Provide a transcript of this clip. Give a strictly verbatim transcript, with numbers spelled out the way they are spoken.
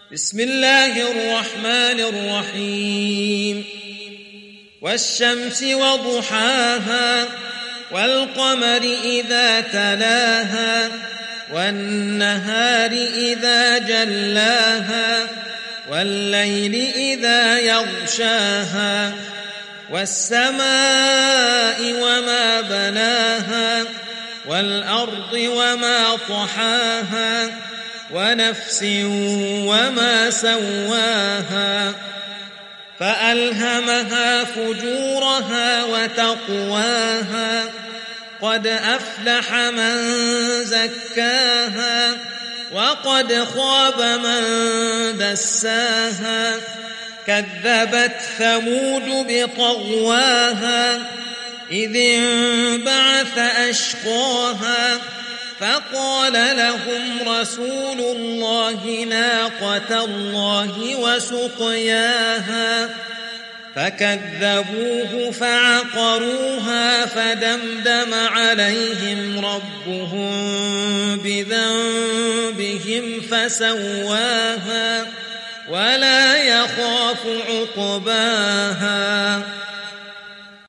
بسم الله الرحمن الرحيم والشمس وضحاها والقمر إذا تلاها والنهار إذا جلاها والليل إذا يغشاها والسماء وما بناها والأرض وما طحاها ونفس وما سواها فألهمها فجورها وتقواها قد أفلح من زكاها وقد خاب من دساها كذبت ثمود بطغواها إذ انبعث أشقاها فقال لهم رسول الله ناقة الله وسقياها فكذبوه فعقروها فدمدم عليهم ربهم بذنبهم فسواها ولا يخاف عقباها